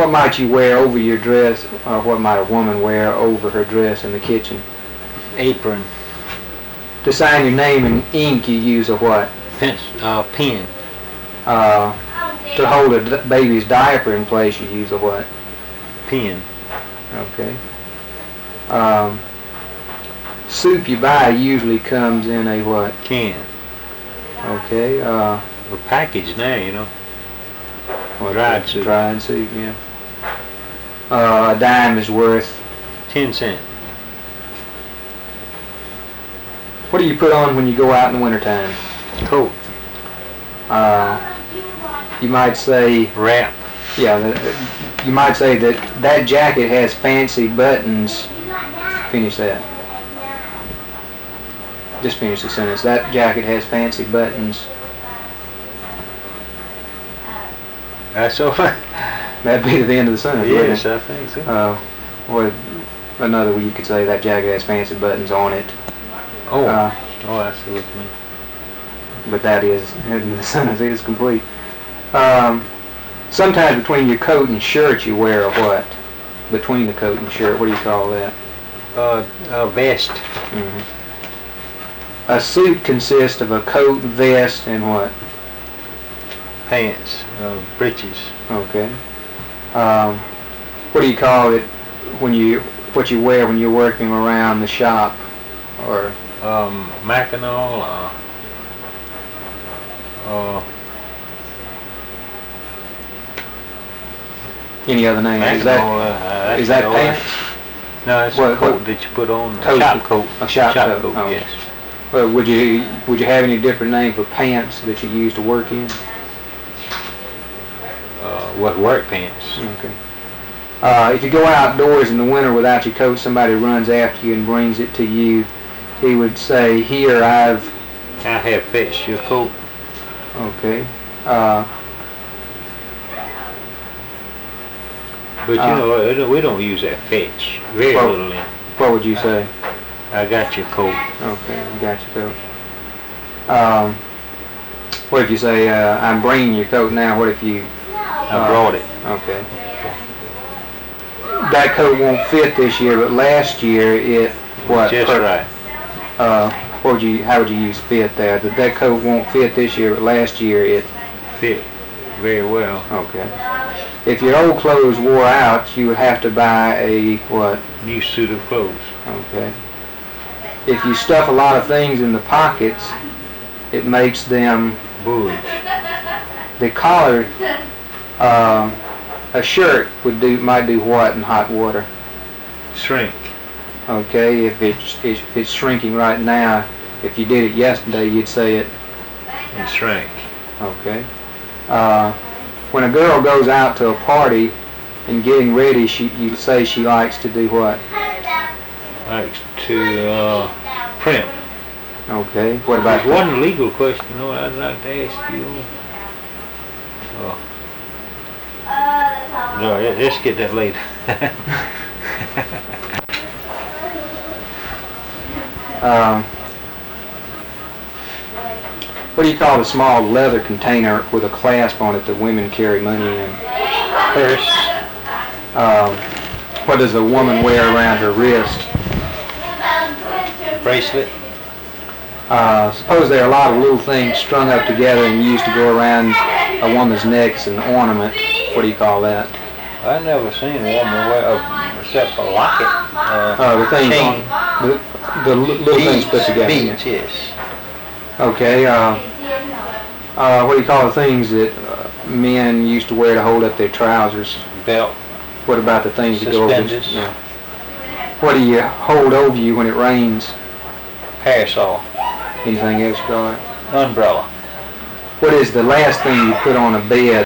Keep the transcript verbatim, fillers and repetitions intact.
what might you wear over your dress, or what might a woman wear over her dress in the kitchen? Apron. To sign your name in ink, you use a what? Pen. Uh, pen. Uh, to hold a d- baby's diaper in place, you use a what? Pen. Okay. Um, soup you buy usually comes in a what? Can. Okay. Uh, A package now, you know. what, Dried soup. Dried soup, yeah. Uh, a dime is worth. Ten cent. What do you put on when you go out in the wintertime? Coat. Uh, you might say, Wrap. yeah, that, you might say that that jacket has fancy buttons. Finish that. Just finish the sentence. That jacket has fancy buttons. That's all. That'd be the end of the sentence, Yes, wouldn't I think so. it? Uh, or another way you could say that jacket has fancy buttons on it. Oh. Uh, oh, I see what you mean. but that is, the sentence is complete. Um, sometimes between your coat and shirt you wear a what? Between the coat and shirt, what do you call that? Uh, a vest. Mm-hmm. A suit consists of a coat, vest, and what? Pants. Uh, breeches. Okay. Um, what do you call it when you, what you wear when you're working around the shop? Or Um, Mackinac. Uh, uh, any other name? Is that, uh, is that pants? No, it's What- a coat what- that you put on. Coat. A shop coat. A shop coat, coat, oh. yes. Well, would you would you have any different name for pants that you use to work in? Uh, what work pants? Okay. Uh, if you go outdoors in the winter without your coat, somebody runs after you and brings it to you. He would say, "Here, I've." I have fetched your coat. Okay. Uh, But you Uh, know, it- we don't use that fetch. Very Well- little in. what would you say? I got your coat. Okay, you got your coat. Um, what if you say, uh, "I'm bringing your coat now"? What if you? I uh, brought it. Okay. That coat won't fit this year, but last year it what? Just per- right. Uh, what would you? How would you use fit there? That that coat won't fit this year, but last year it. Fit very well. Okay. If your old clothes wore out, you would have to buy a what? New suit of clothes. Okay. If you stuff a lot of things in the pockets, it makes them. Bulge. The collar. Um, a shirt would do might do what in hot water? Shrink. Okay. If it's if it's shrinking right now, if you did it yesterday, you'd say it. And shrank. Okay. Uh, when a girl goes out to a party and getting ready, she you say she likes to do what? Likes to uh, primp. Okay. What about There's one legal question, you know, I'd like to ask you. Oh. No, let- let's get that later. Um, what do you call the small leather container with a clasp on it that women carry money in? Purse. Um, what does a woman wear around her wrist? Bracelet. Uh, suppose there are a lot of little things strung up together and used to go around a woman's neck as an ornament. What do you call that? I never seen a woman wear a, except a locket. Uh, Uh, the things chain. on, the, the li- little things put together. Beads, yes. Okay. Uh, uh, what do you call the things that uh, men used to wear to hold up their trousers? Belt. What about the things that go over? Suspenders. Yeah. What do you hold over you when it rains? Parasol. Anything else you call it? Umbrella. What is the last thing you put on a bed